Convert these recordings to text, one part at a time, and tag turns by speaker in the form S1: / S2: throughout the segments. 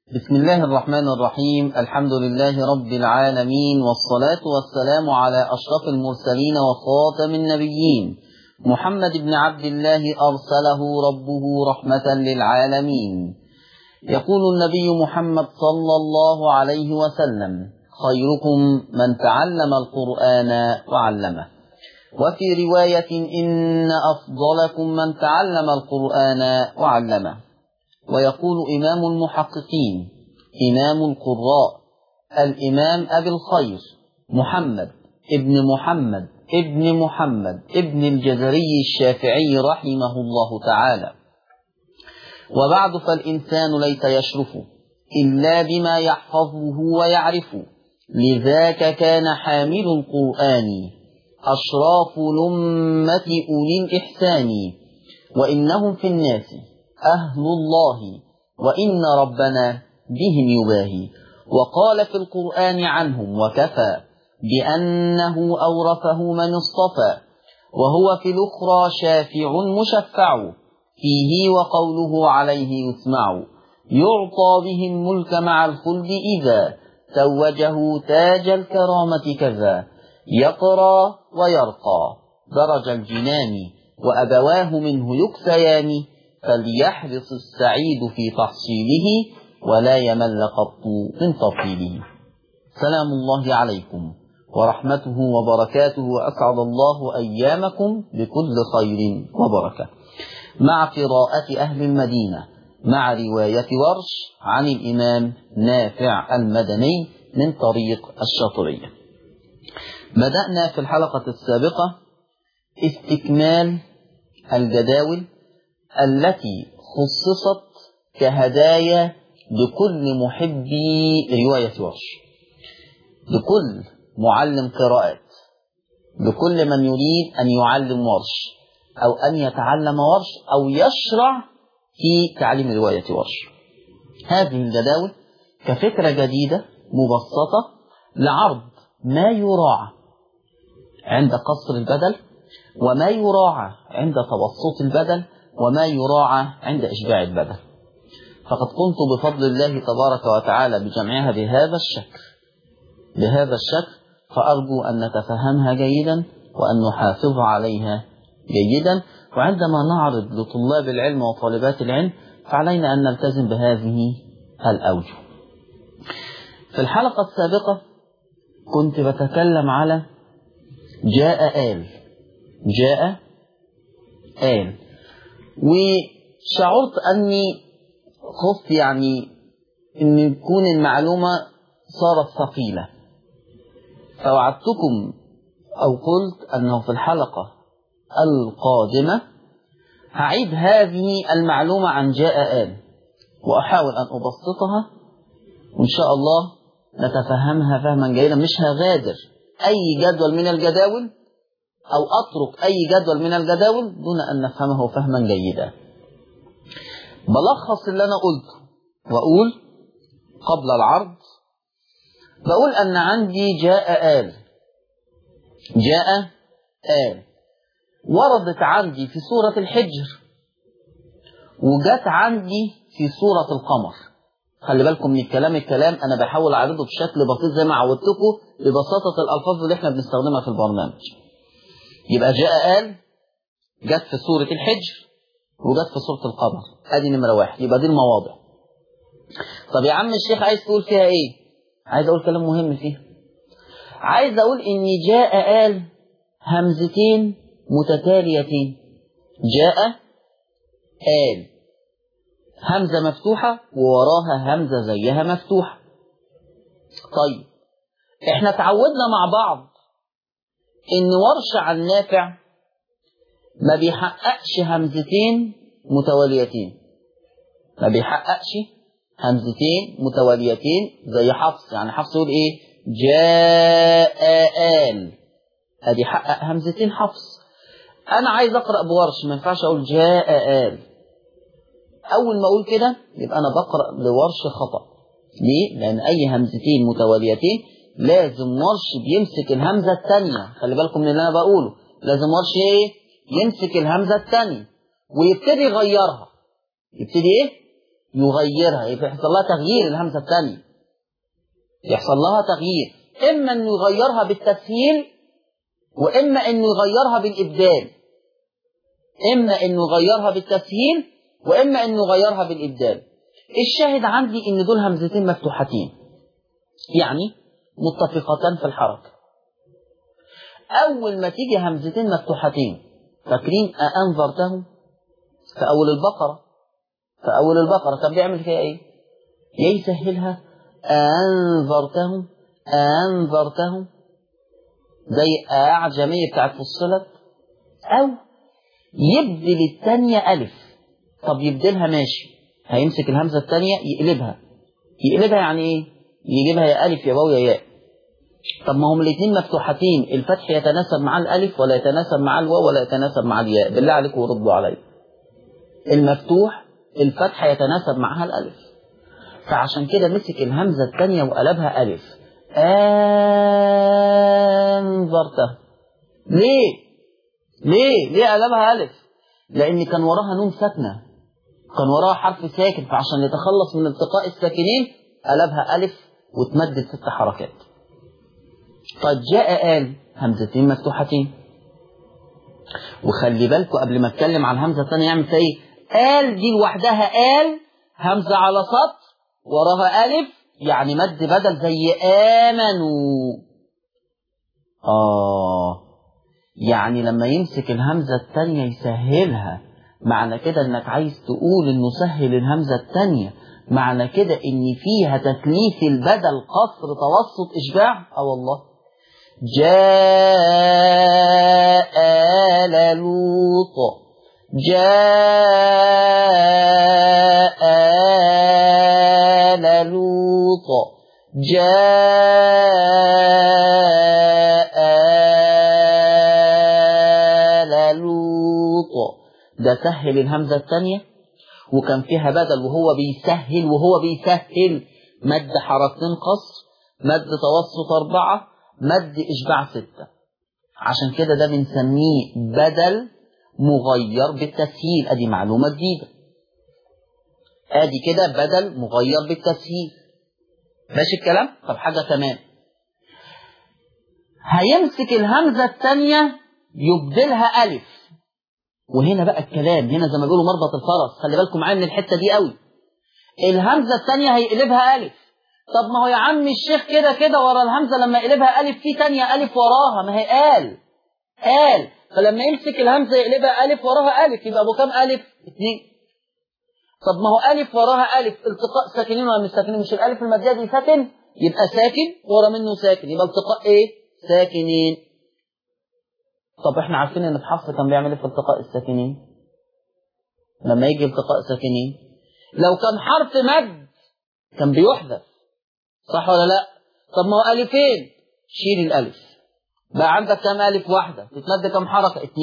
S1: بسم الله الرحمن الرحيم. الحمد لله رب العالمين، والصلاة والسلام على أشرف المرسلين وخاتم النبيين محمد بن عبد الله أرسله ربه رحمة للعالمين. يقول النبي محمد صلى الله عليه وسلم: خيركم من تعلم القرآن وعلمه. وفي رواية: إن أفضلكم من تعلم القرآن وعلمه. ويقول إمام المحققين إمام القراء الإمام أبي الخير محمد ابن الجزري الشافعي رحمه الله تعالى: وبعد، فالإنسان ليس يشرف إلا بما يحفظه ويعرف، لذاك كان حامل القرآن أشراف الأمة أولي الإحسان، وإنهم في الناس أهل الله، وإن ربنا بهم يباهي. وقال في القرآن عنهم: وكفى بأنه أورثه من اصطفى، وهو في الأخرى شافع مشفع، فيه وقوله عليه يسمع، يعطى به الملك مع الخلد إذا توجه تاج الكرامة كذا، يقرى ويرقى درج الجنان، وأبواه منه يكسيان، فليحرص السعيد في تحصيله، ولا يمل قط من تطيله. سلام الله عليكم ورحمته وبركاته، وأسعد الله أيامكم بكل خير وبركة، مع قراءة أهل المدينة مع رواية ورش عن الإمام نافع المدني من طريق الشاطرية. بدأنا في الحلقة السابقة استكمال الجداول التي خصصت كهدايا لكل محبي رواية ورش، لكل معلم قراءات، لكل من يريد أن يعلم ورش أو أن يتعلم ورش أو يشرع في تعليم رواية ورش. هذه الجداول كفكرة جديدة مبسطة لعرض ما يراعى عند قصر البدل، وما يراعى عند تبسط البدل، وما يراعى عند إشباع البدل. فقد قمت بفضل الله تبارك وتعالى بجمعها بهذا الشكل، فأرجو أن نتفهمها جيدا وأن نحافظ عليها جيدا. وعندما نعرض لطلاب العلم وطالبات العلم فعلينا أن نلتزم بهذه الأوجه. في الحلقة السابقة كنت بتكلم على جاء آل، وشعرت أني خفت أن تكون المعلومة صارت ثقيلة، فوعدتكم أو قلت أنه في الحلقة القادمة هعيد هذه المعلومة عن جاء آل، وأحاول أن أبسطها، وإن شاء الله نتفهمها فهما جيدا. مش هغادر أي جدول من الجداول أو أترك أي جدول من الجداول دون أن نفهمه فهما جيدا. بلخص اللي أنا قلته وأقول قبل العرض، بقول أن عندي جاء آل وردت عندي في سورة الحجر، وجت عندي في سورة القمر. خلي بالكم من الكلام أنا بحاول أعرضه بشكل بسيط زي ما عودتكم ببساطة الألفاظ اللي احنا بنستخدمها في البرنامج. يبقى جاء آل جت في سورة الحجر وجت في سورة القمر، ادي نمرة واحد. يبقى دي المواضع. طب يا عم الشيخ عايز تقول فيها ايه؟ عايز اقول كلام مهم فيها. عايز اقول ان جاء آل همزتين متتاليتين. جاء آل همزة مفتوحة ووراها همزة زيها مفتوحة. طيب احنا تعودنا مع بعض ان ورش عن نافع ما بيحققش همزتين متواليتين زي حفص. يعني حفص يقول ايه؟ جاء آل، ادي حقق همزتين حفص. انا عايز اقرأ بورش، ما ينفعش اقول جاء آل. اول ما اقول كده يبقى انا بقرأ لورش خطأ. ليه؟ لان اي همزتين متواليتين لازم ورش بيمسك الهمزة الثانية. خلي بالكم من اللي انا بقوله، لازم ورش يمسك الهمزة الثانية ويبتدي يغيرها. يغيرها، يبقى يحصل لها تغيير الهمزة الثانية، يحصل لها تغيير، إما إنه يغيرها بالتسهيل وإما إنه يغيرها بالإبدال، إما إنه يغيرها بالتسهيل وإما إنه يغيرها بالإبدال. الشاهد عندي إن دول همزتين مفتوحتين يعني متفقتان في الحركة. أول ما تيجي همزتين مفتوحتين، فاكرين أأنذرتهم في أول البقرة كان بيعمل فيها إيه؟ يا يسهلها أنذرتهم زي أعجمية بتاعت فصلت، أو يبدل الثانية ألف. طب يبدلها ماشي، هيمسك الهمزة الثانية يقلبها يعني إيه؟ يجيبها يا ألف يا واو يا ياء. طب ما هم الاثنين مفتوحتين، الفتح يتناسب مع الألف ولا يتناسب مع الواو ولا يتناسب مع الياء؟ بالله عليكم وردوا علي. المفتوح الفتح يتناسب معها الألف، فعشان كده مسك الهمزة الثانية وقلبها ألف. أنذرته. ليه قلبها ألف؟ لأن كان وراها نون ساكنة، كان وراها حرف ساكن، فعشان يتخلص من التقاء الساكنين قلبها ألف وتمدد 6 حركات. طيب جاء آل همزتين مفتوحتين، وخلي بالكوا قبل ما اتكلم عن الهمزة الثانية يعمل فيها ايه؟ آل دي لوحدها آل همزة على سطر وراها ألف، يعني مد بدل زي آمنوا. يعني لما يمسك الهمزة الثانية يسهلها، معنى كده انك عايز تقول انه سهل الهمزة الثانية، معنى كده ان فيها تكليف البدل قصر توسط اشباع. والله جاء آل لوط، جاء آل لوط، جاء آل لوط. ده سهل الهمزة الثانية وكان فيها بدل وهو بيسهل مد حركتين قصر، مد توسط 4، مد إشباع 6. عشان كده ده بنسميه بدل مغير بالتسهيل. ادي معلومة جديدة، ادي كده بدل مغير بالتسهيل. ماشي الكلام؟ طب حاجة كمان، هيمسك الهمزة الثانية يبدلها ألف. وهنا بقى الكلام، هنا زي ما بيقولوا مربط الفرس، خلي بالكم معايا من الحتة دي قوي. الهمزة الثانية هيقلبها ألف. طب ما هو يا عم الشيخ كده ورا الهمزة لما يقلبها ألف في ثانية ألف وراها، ما هي قال فلما يمسك الهمزة يقلبها ألف وراها ألف، يبقى أبو كام ألف؟ 2. طب ما هو ألف وراها ألف، التقاء ساكنين ولا مش ساكنين؟ مش الألف المادية دي ساكن، يبقى ساكن ورا منه ساكن، يبقى التقاء إيه؟ ساكنين. طب إحنا عارفين إن الحفص كان بيعمل إيه في التقاء الساكنين؟ لما يجي التقاء ساكنين لو كان حرف مد كان بيحذف، صح ولا لا؟ طب ما هو ألفين، شيل الألف، بقى عندك كام ألف؟ واحدة، تتمد كام حركة؟ 2.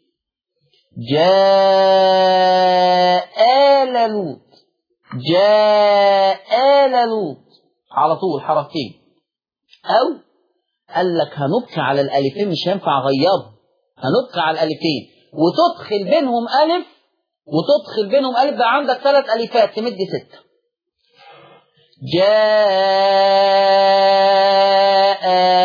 S1: جاء آل لوط، جاء آل لوط، على طول حركتين. أو قال لك هنبقى على الألفين، مش هينفع أغيرهم، هنبقى على الألفين وتدخل بينهم ألف بقى عندك 3 ألفات تمد 6. جاء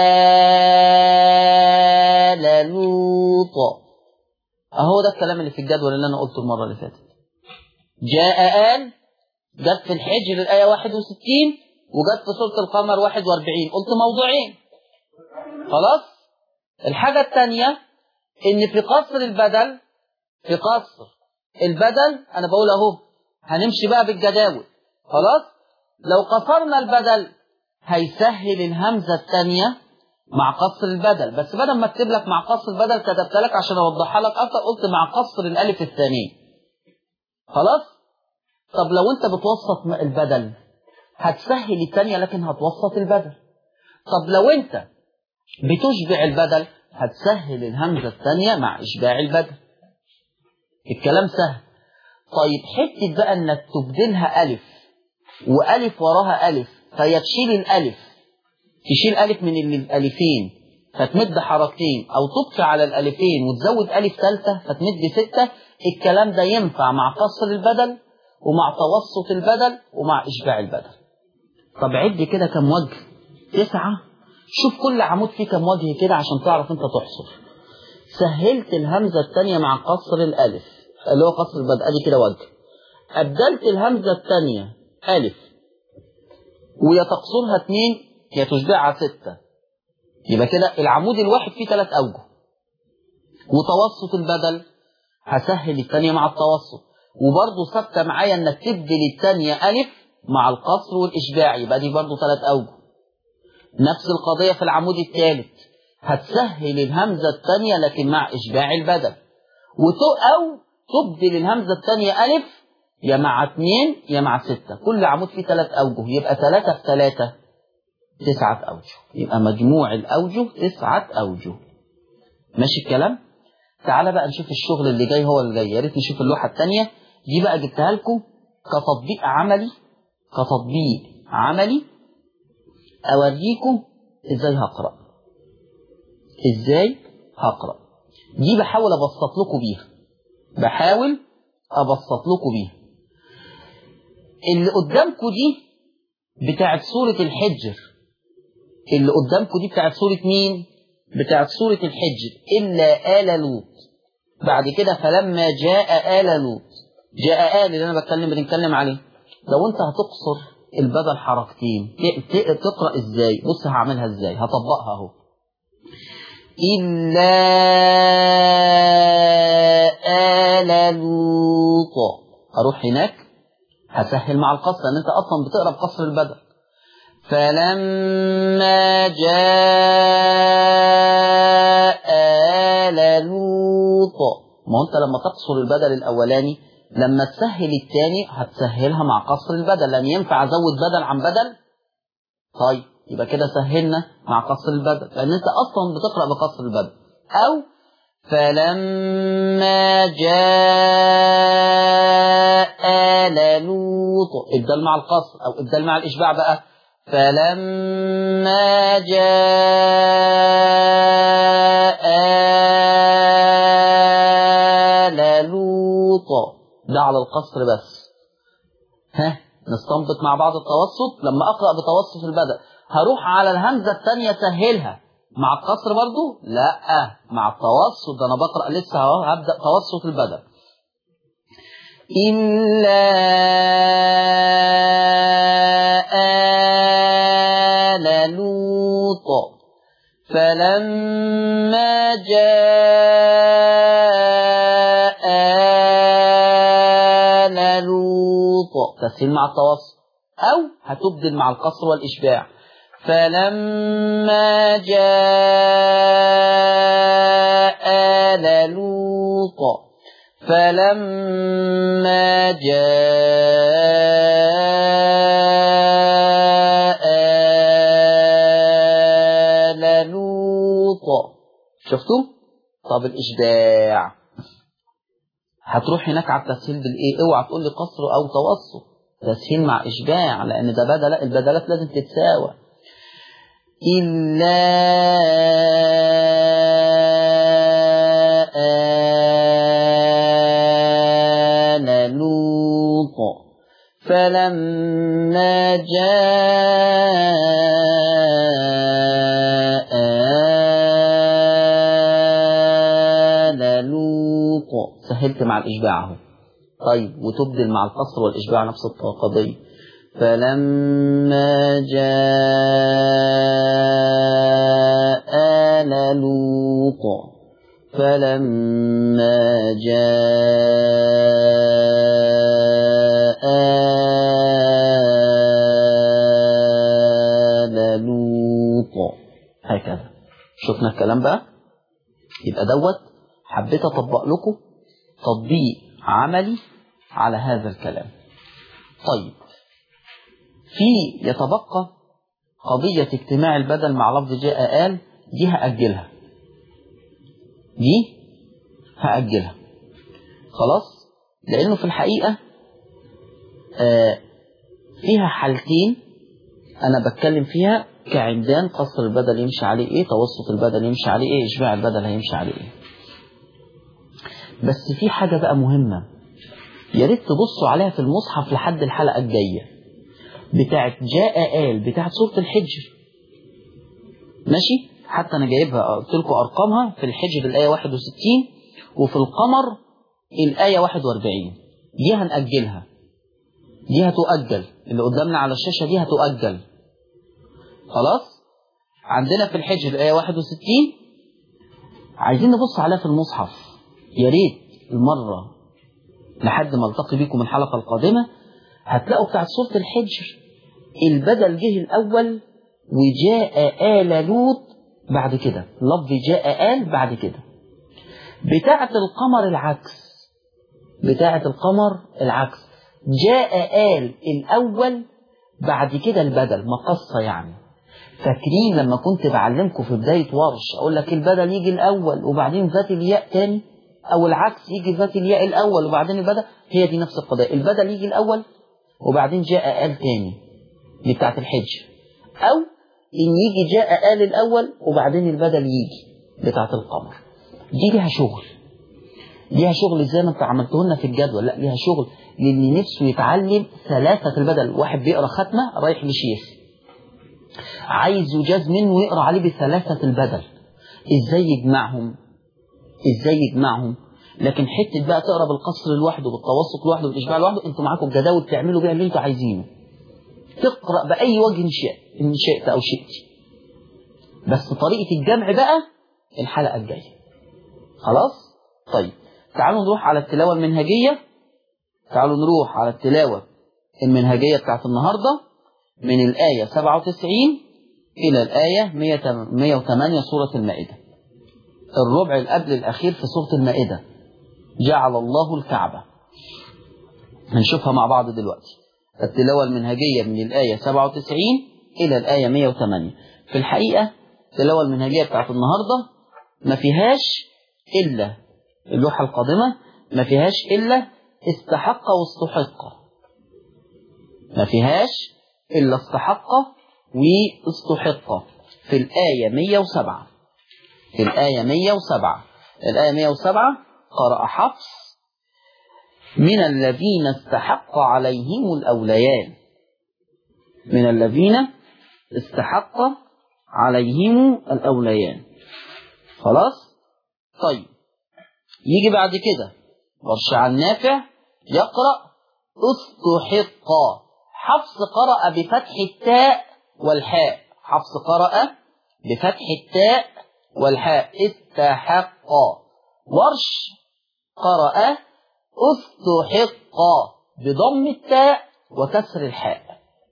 S1: آل لوط، اهو ده الكلام اللي في الجدول اللي انا قلته المرة اللي فاتت. جاء آل جت في الحجر الآية 61 وجت في سورة القمر 41، قلت موضوعين. خلاص. الحاجة الثانية ان في قصر البدل انا بقول اهو هنمشي بقى بالجداول. خلاص. لو قصرنا البدل هيسهل الهمزة الثانية مع قصر البدل، بس بدل ما اكتب لك مع قصر البدل كتبت لك عشان اوضحها لك اكتر، قلت مع قصر الالف الثانية. خلاص. طب لو انت بتوسط البدل هتسهل الثانية لكن هتوسط البدل. طب لو انت بتشبع البدل هتسهل الهمزة الثانية مع اشباع البدل. الكلام سهل. طيب حتة بقى انك تبدلها ألف وألف وراها ألف، فيتشيل الألف، تشيل ألف من الألفين فتمد حركتين، أو تبقي على الألفين وتزود ألف ثالثة فتمد 6. الكلام ده ينفع مع قصر البدل ومع توسط البدل ومع إشباع البدل. طب عد كده كم وجه؟ 9. شوف كل عمود فيه كم وجه كده عشان تعرف انت تحصر. سهلت الهمزة الثانية مع قصر الألف اللي هو قصر البدل، ادي كده وجه. أبدلت الهمزة الثانية ألف ويا تقصرها 2 يا تشبعها 6، يبقى كده العمود الواحد فيه 3 أوجه. وتوسط البدل هسهل الثانية مع التوسط، وبرضه ثابته معايا انك تبدل الثانية ألف مع القصر والإشباع، يبقى دي برضه 3 أوجه. نفس القضية في العمود الثالث، هتسهل الهمزة الثانية لكن مع إشباع البدل، أو تبدل الهمزة الثانية ألف يا مع 2 يا مع 6. كل عمود فيه 3 أوجه، يبقى 3 في 3 9 أوجه، يبقى مجموع الأوجه 9 أوجه. ماشي الكلام؟ تعالى بقى نشوف الشغل اللي جاي. هو اللي جاي يا ريت نشوف اللوحة الثانية دي بقى، جبتها لكم كتطبيق عملي أوريكم إزاي هقرأ. دي بحاول أبسط لكم بيها. اللي قدامكم دي بتاعت سورة الحجر، بتاعت سورة مين؟ بتاعت سورة الحجر. إلا آل لوط. بعد كده فلما جاء آل لوط، جاء آل اللي أنا بنتكلم عليه. لو أنت هتقصر البدل حركتين تقرأ إزاي؟ بص هعملها إزاي، هطبقها أهو. إلا آل لوط، أروح هناك هسهل مع القصر لأن أنت أصلا بتقرأ بقصر البدل. فلما جاء آل لوط، ما أنت لما تقصر البدل الأولاني لما تسهل الثاني هتسهلها مع قصر البدل، لأن ينفع أزود بدل عن بدل. طيب يبقى كده سهلنا مع قصر البدل لأن أنت أصلا بتقرأ بقصر البدل. أو فلما جاء آل لوط، إبدال مع القصر أو إبدال مع الإشباع بقى. فلما جاء آل لوط، ده على القصر بس. نستنبط مع بعض التوسط. لما أقرأ بتوسط البدل هروح على الهمزة الثانية سهلها مع القصر برضو؟ لا، مع التوسط. ده أنا بقرأ لسه اهو، هبدأ توسط البدل. إلا آل لوط فلما جاء آل لوط، تسهيل مع التوسط. أو هتبدل مع القصر والإشباع. فلما جاء آل لوط، فلما جاء آل لوط، شفتوا؟ طب الإشباع هتروح هناك على التسهيل بالإيه؟ اوعى تقول لي قصر أو توسط، تسهيل مع إشباع لأن ده البدلات لازم تتساوى. إلا آل لوط فلما جاء آل لوط، سهلت مع الإشباع اهو. طيب وتبدل مع القصر والإشباع نفس القضية. فلما جاء آل لوط، فلما جاء آل لوط، هكذا. شفنا الكلام بقى؟ يبقى دوت حبيت أطبق لكم تطبيق عملي على هذا الكلام. طيب يتبقى قضية اجتماع البدل مع لفظ جاء آل، دي هأجلها خلاص، لأنه في الحقيقة فيها حالتين أنا بتكلم فيها كعمدان. قصر البدل يمشي عليه إيه، توسط البدل يمشي عليه إيه، إشباع البدل هيمشي عليه إيه. بس في حاجة بقى مهمة، يا ريت تبصوا عليها في المصحف لحد الحلقة الجاية بتاعت جاء آل بتاعت سورة الحجر. ماشي؟ حتى أنا جايبها قلت لكم أرقامها في الحجر الآية 61 وفي القمر الآية 41. دي هنأجلها، دي هتؤجل، اللي قدامنا على الشاشة دي هتؤجل. خلاص؟ عندنا في الحجر الآية 61 عايزين نبص عليها في المصحف. يا ريت المرة لحد ما التقي بيكم الحلقة القادمة هتلاقوا بتاعت سورة الحجر البدل جه الأول وجاء آل لوط بعد كده، لفظ جاء آل بعد كده. بتاعت القمر العكس، بتاعت القمر العكس، جاء آل الأول بعد كده البدل، مقصة يعني. فاكرين لما كنت بعلمكم في بداية ورش أقول لك البدل يجي الأول وبعدين ذات الياء تاني، أو العكس يجي ذات الياء الأول وبعدين البدل؟ هي دي نفس القضية، البدل يجي الأول وبعدين جاء آل تاني، دي بتاعت الحجر. أو إن يجي جاء آل الأول وبعدين البدل يجي بتاعت القمر. دي ليها شغل، ليها شغل زي ما انت عملته لنا في الجدول، لا ليها شغل للي نفسه يتعلم ثلاثة البدل. واحد بيقرأ ختمة رايح لشيخ عايز يجاز منه ويقرأ عليه بثلاثة البدل، ازاي يجمعهم؟ ازاي يجمعهم؟ لكن حتة بقى تقرأ بالقصر لوحده بالتوسط لوحده بالإشباع لوحده، انتوا معاكم الجداول تعملوا بيها اللي انتوا عايزينه، تقرأ بأي وجه إن شئت أو شئت، بس طريقة الجمع بقى الحلقة الجاية. خلاص؟ طيب تعالوا نروح على التلاوة المنهجية. تعالوا نروح على التلاوة المنهجية بتاعت النهاردة من الآية 97 إلى الآية 108 سورة المائدة، الربع القبل الأخير في سورة المائدة. جعل الله الكعبة، هنشوفها مع بعض دلوقتي. التلاوة المنهجية من الآية 97 إلى الآية 108. في الحقيقة التلاوة المنهجية بتاعت النهاردة ما فيهاش إلا اللوحة القادمة، ما فيهاش إلا استحق واستحق، ما فيهاش إلا استحق واستحق في الآية 107. في الآية 107، الآية 107 قرأ حفص من الذين استحق عليهم الأوليان، من الذين استحق عليهم الأوليان. خلاص؟ طيب يجي بعد كده ورش عن نافع يقرأ استحق. حفص قرأ بفتح التاء والحاء، حفص قرأ بفتح التاء والحاء استحق. ورش قرأ استحق بضم التاء وكسر الحاء.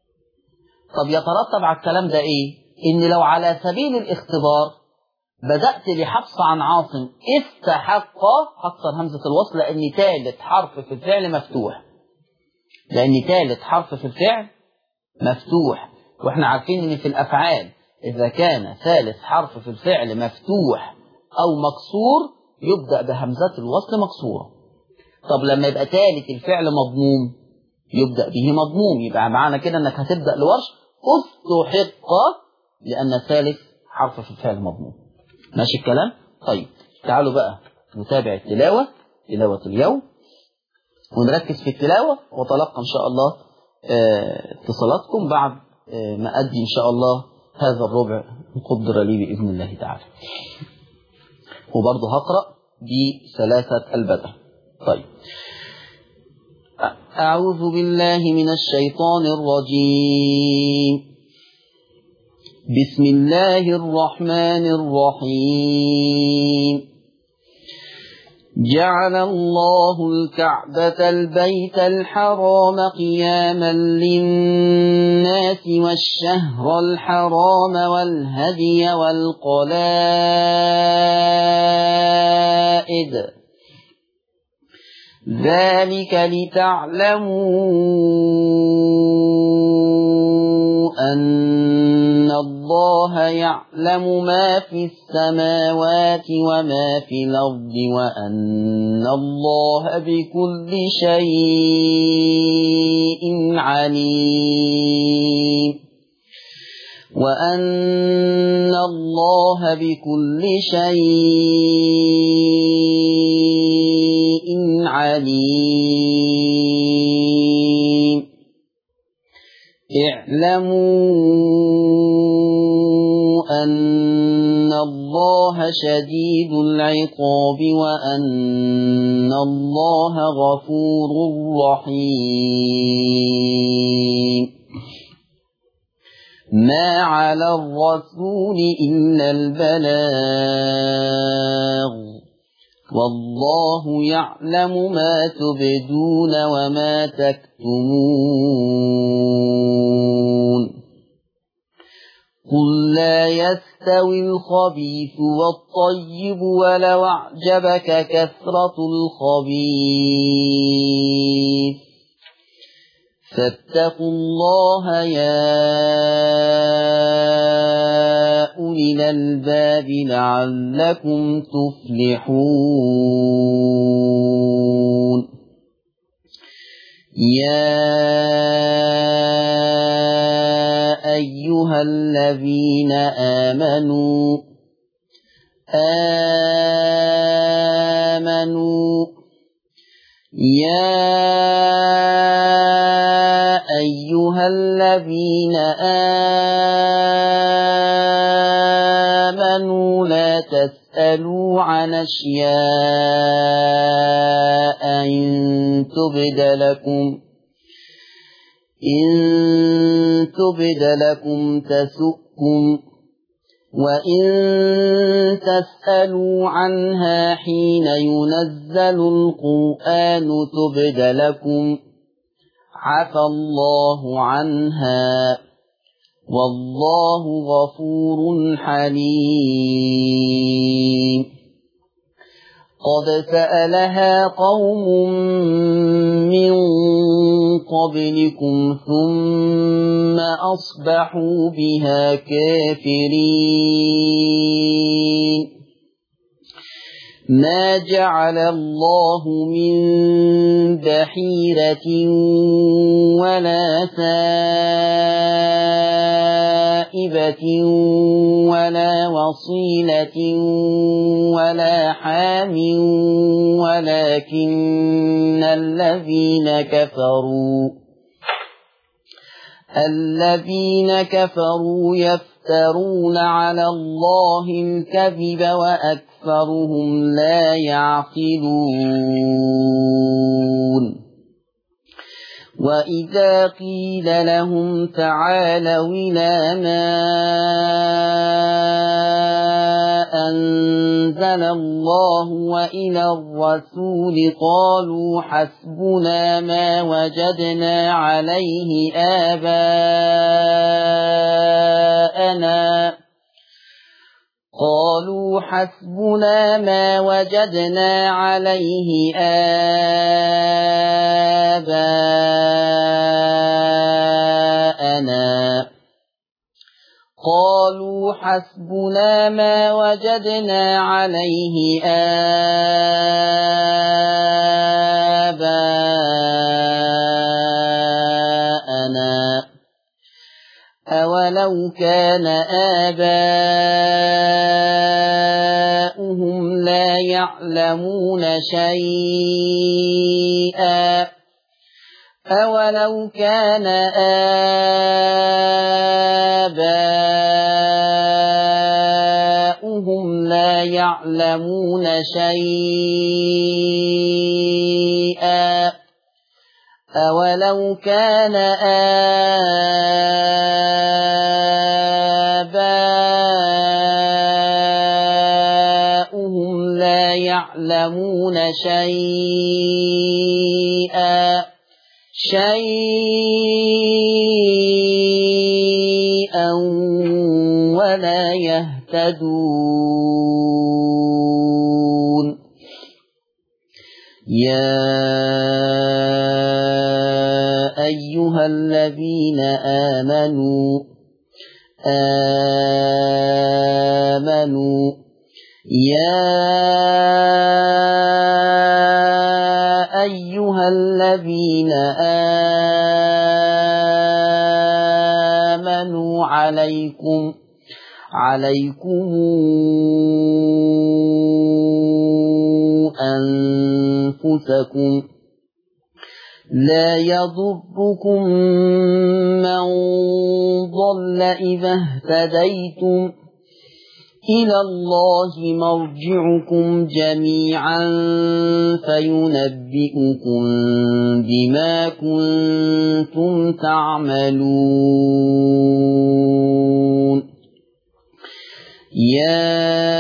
S1: طب يترتب على الكلام ده ايه؟ ان لو على سبيل الاختبار بدأت لحفص عن عاصم استحق، هكسر همزة الوصل لأن ثالث حرف في الفعل مفتوح، لأن ثالث حرف في الفعل مفتوح، واحنا عارفين ان في الأفعال إذا كان ثالث حرف في الفعل مفتوح أو مكسور يبدأ بهمزة الوصل مكسورة. طب لما يبقى ثالث الفعل مضموم يبدأ به مضموم، يبقى معنى كده انك هتبدأ لورش استحق لأن ثالث حرف في الفعل مضموم. ماشي الكلام؟ طيب تعالوا بقى نتابع التلاوة، تلاوة اليوم، ونركز في التلاوة وتلقى إن شاء الله اتصالاتكم بعد ما أدي إن شاء الله هذا الربع قدر لي بإذن الله تعالى. وبرضه هقرأ بثلاثة البدء. طيب أعوذ بالله من الشيطان الرجيم. بسم الله الرحمن الرحيم. جعل الله الكعبة البيت الحرام قياما للناس والشهر الحرام والهدي والقلائد، ذلك لتعلموا أن الله يعلم ما في السماوات وما في الأرض وأن الله بكل شيء عليم، وأن الله بكل شيء عليم. أن الله شديد العقاب وأن الله غفور رحيم. ما على الرسول إلا البلاغ والله يعلم ما تبدون وما تكتمون. قل لا يستوي الخبيث والطيب ولو أعجبك كثرة الخبيث فاتقوا الله يا أولي الألباب لعلكم تفلحون. يا أيها الذين آمنوا يا أيها الذين آمنوا لا تسألوا عن أشياء إن تبد لكم تسؤكم وإن تسألوا عنها حين ينزل القرآن تبد لكم عفى الله عنها والله غفور حليم. قد سألها قوم من قبلكم ثم أصبحوا بها كافرين. ما جعل الله من بحيرة ولا سائبة ولا وصيلة ولا حام ولكن الذين كفروا يفترون على الله الكذب وأكثرهم لا يعقلون. وإذا قيل لهم تعالوا إلى ما أنزل الله وإلى الرسول قالوا حسبنا ما وجدنا عليه آباءنا أولو كان آباؤهم لا يعلمون شيئا أولو كان آباؤهم لا يعلمون شيئا ولا يهتدون. يا أيها الذين آمنوا يا أيها الذين آمنوا عليكم أنفسكم لا يضركم من ضل إذا اهتديتم إلى الله مرجعكم جميعا فينبئكم بما كنتم تعملون يا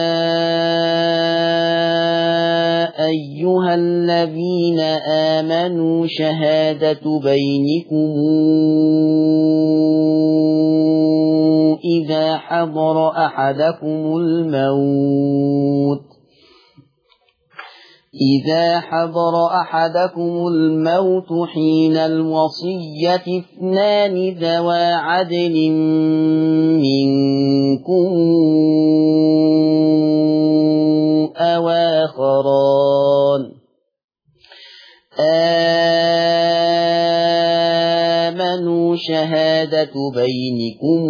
S1: أيها الذين آمنوا شهادة بينكم إذا حضر أحدكم الموت حين الوصية اثنان ذوى عدل منكم أو آخران آمنوا شهادة بينكم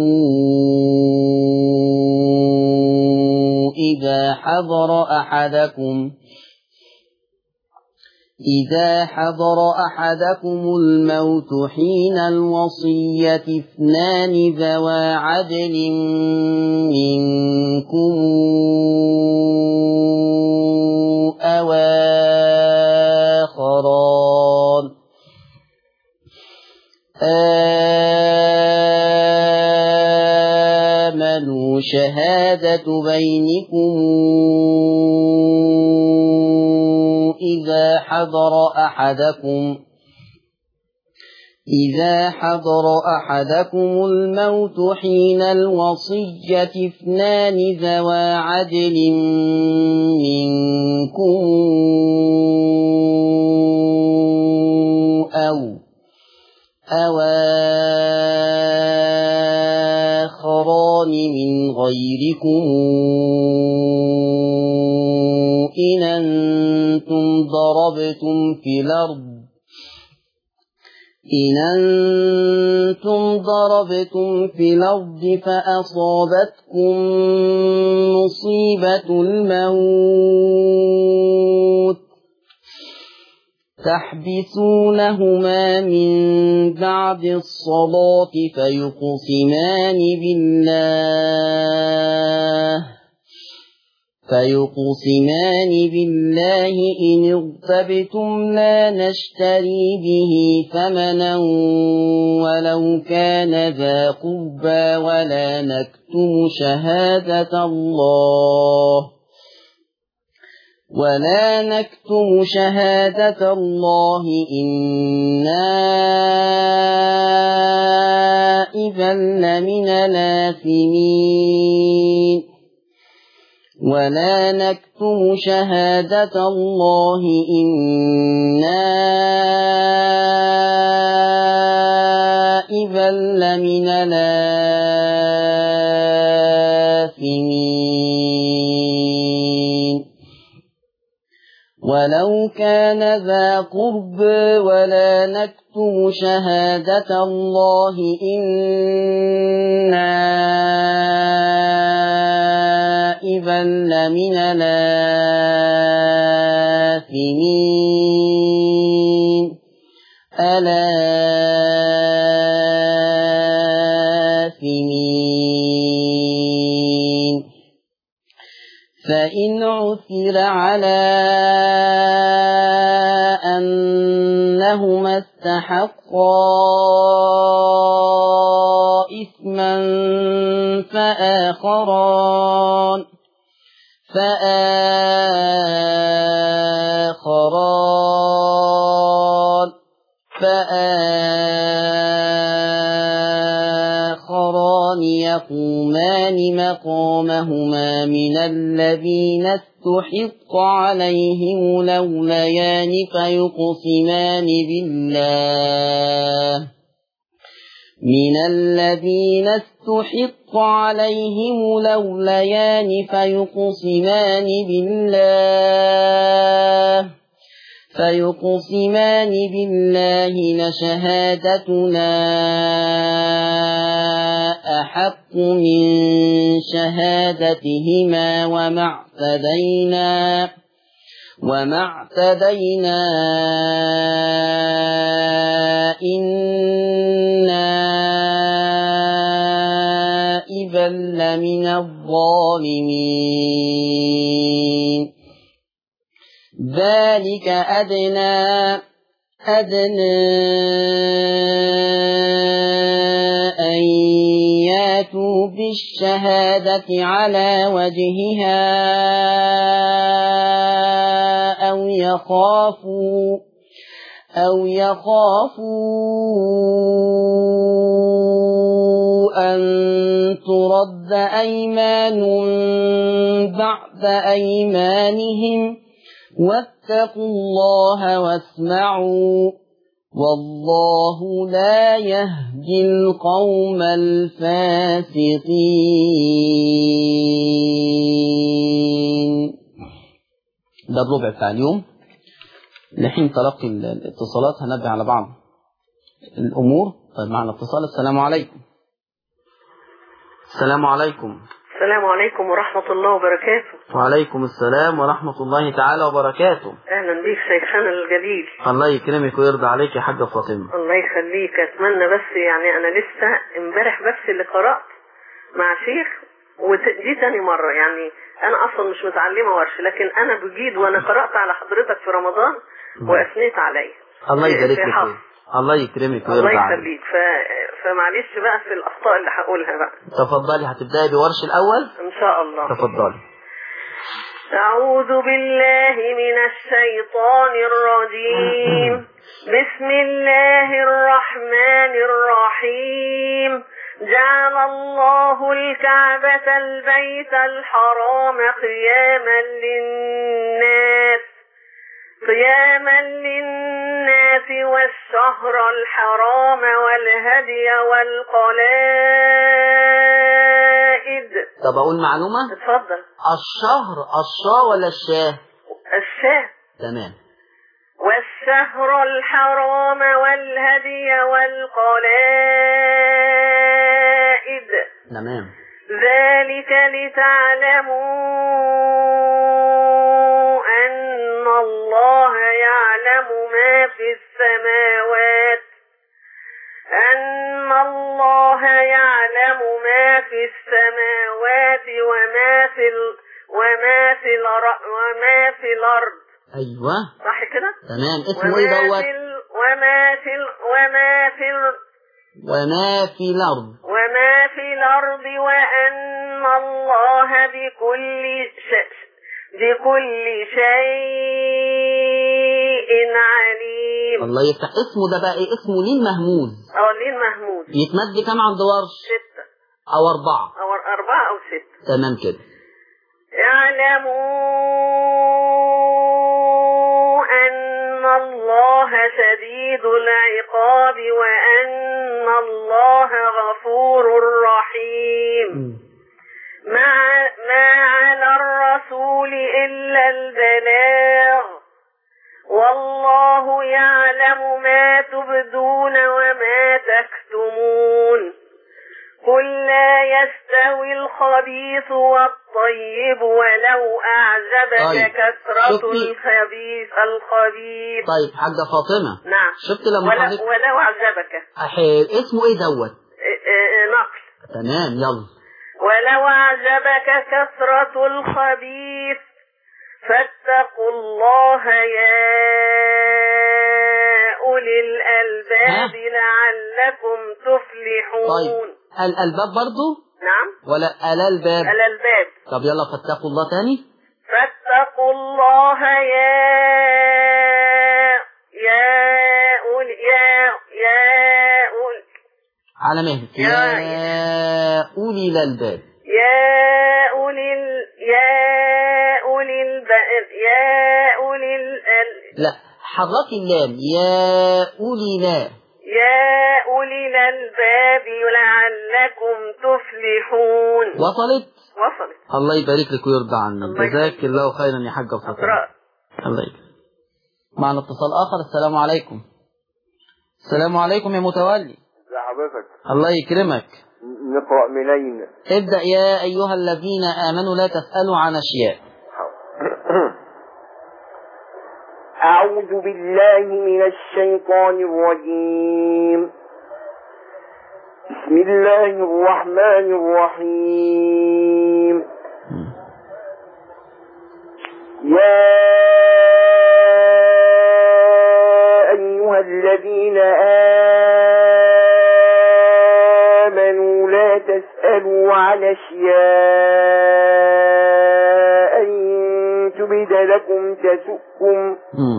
S1: إذا حضر أحدكم الموت حين الوصية اثنان ذوى عدل منكم أو آخران آمنوا شهادة بينكم إذا حضر أحدكم الموت حين الوصية اثنان ذوى عدل منكم أو آخران من غيركم إن أنتم ضربتم في الأرض فأصابتكم مصيبة الموت تحبسونهما من بعد الصلاة فيقسمان بالله إن ارتبتم لا نشتري به ثمنا ولو كان ذا قربى ولا نكتم شهادة الله إنا إذا لمن الآثمين ولا نكتم شهادة الله إنا إذا لمن الآثمين ولو كان ذا قرب ولا نكتم شهادة الله إنا إذا لمن الآثمين فإن عثر على أنهما استحقا إثما فآخران يقومان مقامهما من الذين استحق عليهم الأوليان فيقسمان بالله لشهادتنا أحق من شهادتهما وما اعتدينا إنا إذا لمن الظالمين ذلك أدنى أن ياتوا بالشهادة على وجهها أو يخافوا أن ترد أيمان بعد أيمانهم واتقوا الله واسمعوا والله لا يهدي القوم الفاسقين. ده الربع بتاع اليوم. لحين تلقي الاتصالات هنبه على بعض الأمور. طيب معنا اتصال. السلام عليكم. السلام عليكم.
S2: السلام عليكم ورحمة الله وبركاته.
S1: وعليكم السلام ورحمة الله تعالى وبركاته.
S2: أهلا بيك شيخنا الجليل.
S1: الله يكرمك ويرضى عليك يا حاجة فاطمة.
S2: الله يخليك. أتمنى بس يعني أنا لسه امبارح بس اللي قرأت مع شيخ ودي تاني مرة، يعني أنا أصلا مش متعلمة ورش، لكن أنا بجيد وأنا قرأت على حضرتك في رمضان وأثنيت عليه.
S1: الله يبارك فيك. الله يكرمك ويرضى
S2: الله
S1: عنك.
S2: يخليك. فمعلش بقى في الأخطاء اللي هقولها بقى.
S1: تفضلي. هتبدأي بورش الأول
S2: إن شاء الله.
S1: تفضلي.
S2: أعوذ بالله من الشيطان الرجيم. بسم الله الرحمن الرحيم. جعل الله الكعبة البيت الحرام قياما للناس والشهر الحرام والهدي والقلائد.
S1: طب أقول معلومة؟
S2: اتفضل.
S1: الشهر الشاء ولا الشاه؟
S2: الشاه.
S1: تمام.
S2: والشهر الحرام والهدي والقلائد.
S1: تمام.
S2: ذلك لتعلموا أن الله يعلم ما في السماوات وما في الأرض.
S1: أيوة
S2: صح كده؟
S1: تمام. اسمه إيه دوت؟ وما في الأرض
S2: وأن الله بكل شيء عليم.
S1: الله يفتح. اسمه ده بقى إيه؟ اسمه لين مهموز.
S2: لين مهموز.
S1: يتمد كم عند ورش؟
S2: 6
S1: أو 4
S2: أو 6.
S1: تمام كده.
S2: اعلموا أن الله شديد العقاب وأن الله غفور رحيم. ما على الرسول إلا البلاغ والله يعلم ما تبدون وما تكتمون. قل لا يستوي الخبيث والطيب ولو أعجبك كثرة الخبيث.
S1: طيب حاجة فاطمة.
S2: نعم.
S1: شفت لما
S2: ولو أعجبك.
S1: اسمه ايه دوت؟
S2: نقل.
S1: تمام يلا.
S2: ولو أعجبك كثرة الخبيث فاتقوا الله يا أولي الألباب لعلكم تفلحون.
S1: طيب الألباب برضو؟
S2: نعم.
S1: ولا الألباب؟
S2: الألباب.
S1: طب يلا فاتقوا الله تاني.
S2: فاتقوا الله يا أولي
S1: على مهلك. يا أولي الألباب. لا حرك اللام. يا أولي
S2: الألباب لعلكم تفلحون.
S1: وصلت؟ الله يبارك لك ويرضى عنك. جزاك الله خيرا يا حاجة فاطمة. الله يبارك. معنا اتصال آخر. السلام عليكم. السلام عليكم يا متولي.
S3: ازي حضرتك؟
S1: الله يكرمك.
S3: نقرأ منين؟
S1: ابدأ. يا أيها الذين آمنوا لا تسألوا عن أشياء.
S3: أعوذ بالله من الشيطان الرجيم. بسم الله الرحمن الرحيم. يا أيها الذين آمنوا لا تسألوا عن أشياء إن تبد لكم تسؤكم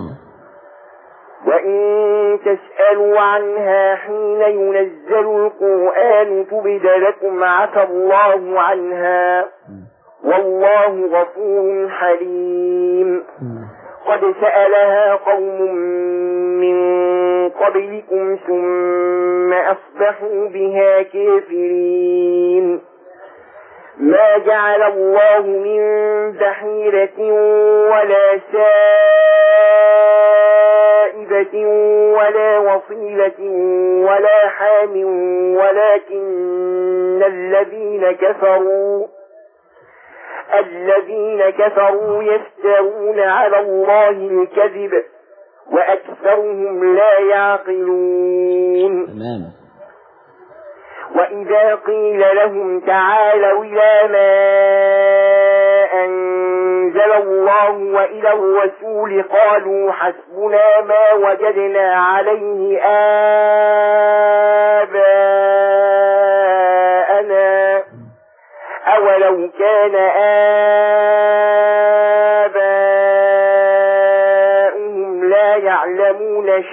S3: وإن تسألوا عنها حين ينزل القرآن تبد لكم عفى الله عنها والله غفور حليم. قد سألها قوم من قبلكم ثم أصبحوا بها كافرين. ما جعل الله من بحيرة ولا سائبة ولا وصيلة ولا حام ولكن الذين كفروا يفترون على الله الكذب وأكثرهم لا يعقلون. وإذا قيل لهم تعالوا إلى ما أنزل الله وإلى الرسول قالوا حسبنا ما وجدنا عليه آباءنا أولو كان آباؤهم لا يعلمون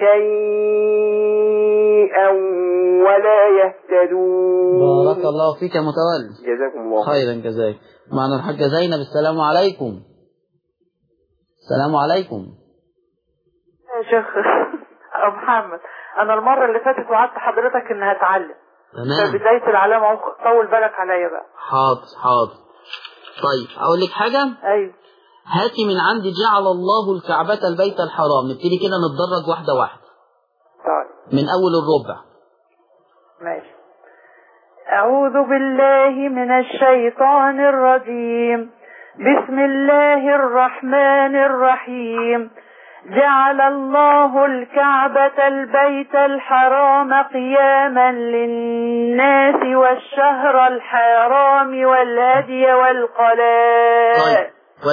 S3: شيئا ولا يهتدون.
S1: بارك الله فيك يا متولي.
S3: جزاكم الله
S1: خيرا جزاك. معنا الحاجة زينب. السلام عليكم. السلام عليكم
S4: يا شيخ أبو محمد. أنا المرة اللي فاتت وعدت حضرتك إنها تعلم.
S1: تمام.
S4: في بداية العلامة طول بالك عليا بقى.
S1: حاضر. طيب أقول لك حاجة.
S4: أيوه.
S1: هاتي من عند جعل الله الكعبة البيت الحرام. نبتدي كده نتدرج واحدة واحدة.
S4: طيب.
S1: من أول الربع.
S4: ماشي. أعوذ بالله من الشيطان الرجيم. بسم الله الرحمن الرحيم. جعل الله الكعبة البيت الحرام قياما للناس والشهر الحرام والهدي والقلائد.
S1: طيب.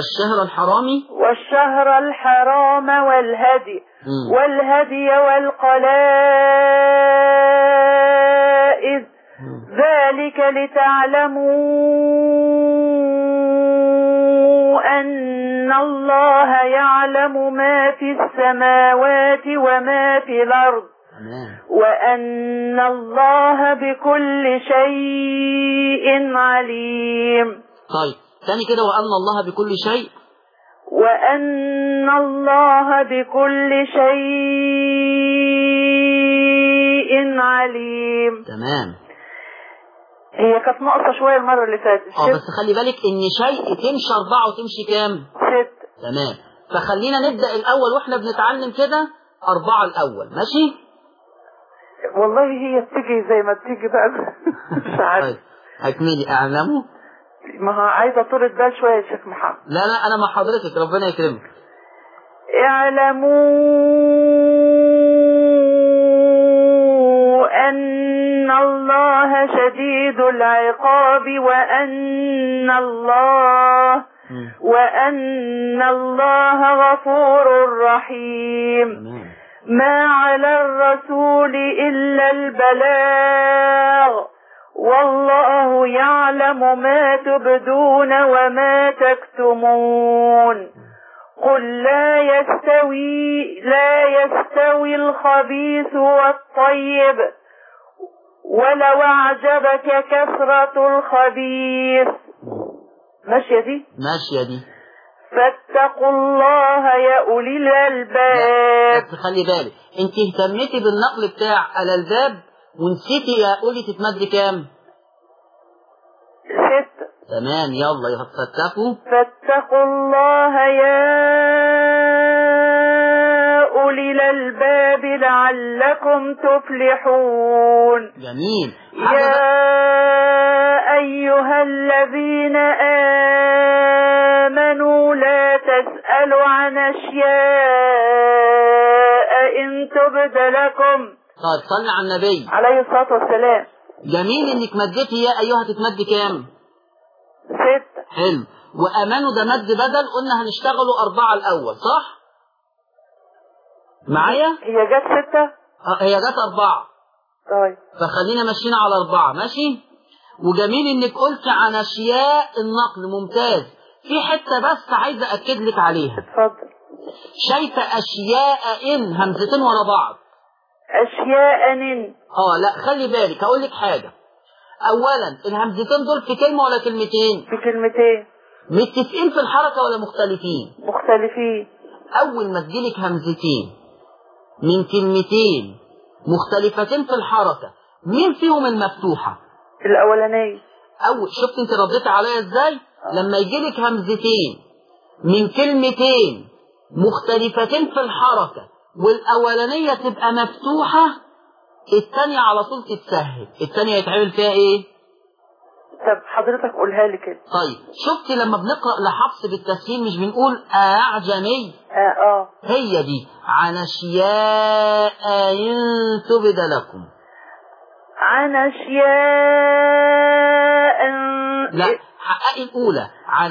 S4: والشهر الحرام والهدي والقلائد ذلك لتعلموا أن الله يعلم ما في السماوات وما في الأرض وأن الله بكل شيء عليم.
S1: طيب ثاني كده وأن الله بكل شيء.
S4: وأن الله بكل شيء عليم.
S1: تمام.
S4: هي كانت ناقصة شوية المرة اللي فاتت.
S1: بس خلي بالك إن شيء تمشي 4 وتمشي كام؟
S4: 6.
S1: تمام. فخلينا نبدأ الأول وإحنا بنتعلم كده 4 الأول. ماشي؟
S4: والله هي بتيجي زي ما بتيجي بقى. مش عارف.
S1: طيب أكملي. أعلموا.
S4: ما هو عايزة طولة بال شوية يا شيخ محمد.
S1: لا أنا مع حضرتك ربنا يكرمك.
S4: اعلموا أن الله شديد العقاب وأن الله غفور رحيم. ما على الرسول إلا البلاغ والله يعلم ما تبدون وما تكتمون. قل لا يستوي الخبيث والطيب ولو أعجبك كثرة الخبيث. ماشية دي. فاتقوا الله يا أولي الألباب.
S1: بس خلي بالك انت اهتميتي بالنقل بتاع الألباب ونسيتي يا قولي تتمد كام؟
S4: 6.
S1: تمام. يلا
S4: فاتقوا الله يا أولي الألباب لعلكم تفلحون.
S1: جميل.
S4: يا أيها الذين آمنوا لا تسألوا عن أشياء إن تبد لكم.
S1: طيب صلي على النبي
S4: عليه الصلاة والسلام.
S1: جميل انك مدتي يا ايها تتمد كام؟
S4: 6.
S1: حلو. وامانوا ده مد بدل، قلنا هنشتغلوا 4 الاول صح؟ معايا؟
S4: هي جت 6؟
S1: هي جت 4.
S4: طيب
S1: فخلينا ماشيين على 4 ماشي؟ وجميل انك قلت عن اشياء النقل، ممتاز. في حتة بس عايز اكد لك عليها.
S4: اتفضل.
S1: شايفة اشياء ان همزتين ورا بعض.
S4: أشياء إن.
S1: لا خلي بالك، هقول لك حاجة. اولا الهمزتين دول في كلمة ولا كلمتين؟
S4: في كلمتين.
S1: متفقين في الحركة ولا مختلفين؟
S4: مختلفين.
S1: اول ما تجيلك همزتين من كلمتين مختلفتين في الحركة، مين فيهم المفتوحة؟
S4: الأولانية.
S1: شفت انت رديت عليا ازاي؟ لما يجيلك همزتين من كلمتين مختلفتين في الحركة والأولانية تبقى مفتوحة، الثانية على طول تتسهل. الثانية يتعمل فيها ايه؟
S4: طب حضرتك قولها لي كده.
S1: طيب شفت لما بنقرأ لحفص بالتسهيل مش بنقول أعجمي؟ هي دي عن أشياء إن تبد لكم.
S4: عن أشياء.
S1: لا حققي الأولى. عن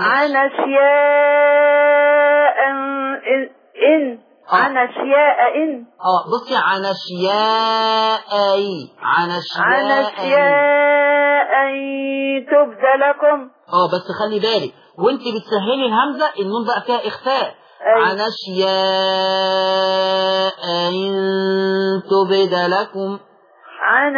S4: أشياء إن. عن أشياء إن.
S1: بصي عن أشياء عن
S4: أشياء تبد لكم.
S1: بس خلي بالك وانت بتسهلي الهمزة النون بقى فيها إخفاء. عن أشياء تبد لكم.
S4: عن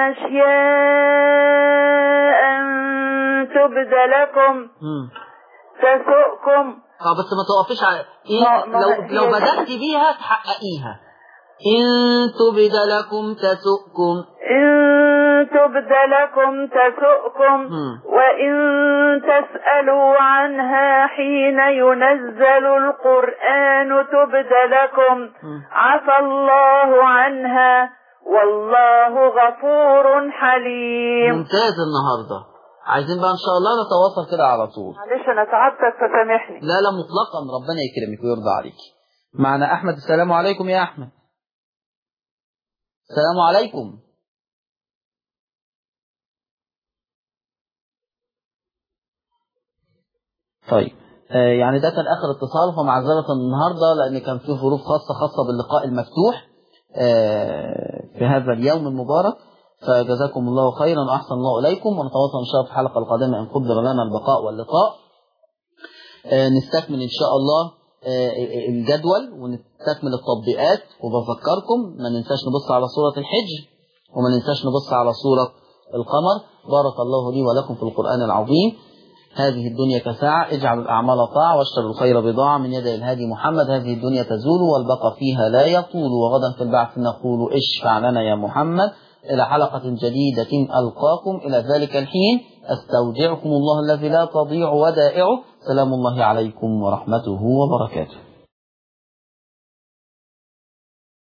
S4: أشياء تبد لكم تسؤكم.
S1: بس ما توقفيش على لو بدأت بيها تحققيها. إن تبد لكم تسؤكم.
S4: إن تبد لكم تسؤكم. وإن تسألوا عنها حين ينزل القرآن تبد لكم عفى الله عنها والله غفور حليم.
S1: ممتاز. النهارده عايزين بقى ان شاء الله نتواصل كده على طول.
S4: معلش انا تعبتك فسامحني.
S1: لا مطلقا، ربنا يكرمك ويرضى عليك. معنا احمد. السلام عليكم يا احمد. السلام عليكم. طيب يعني ده كان اخر اتصال، فمعذرة النهارده لان كان فيه ظروف خاصة باللقاء المفتوح في هذا اليوم المبارك. فجزاكم الله خيرا وأحسن الله إليكم، ونتواصل إن شاء الله في الحلقة القادمة إن قدر لنا البقاء واللقاء. نستكمل إن شاء الله الجدول ونستكمل التطبيقات. وبفكركم ما ننساش نبص على سورة الحجر وما ننساش نبص على سورة القمر. بارك الله لي ولكم في القرآن العظيم. هذه الدنيا كساعة، اجعلوا الأعمال طاعة واشتروا الخير بضاعة من يدي الهادي محمد. هذه الدنيا تزول والبقى فيها لا يطول، وغدا في البعث نقول اشفع لنا يا محمد. إلى حلقة جديدة ألقاكم، إلى ذلك الحين أستودعكم الله الذي لا تضيع ودائعه. سلام الله عليكم ورحمته وبركاته.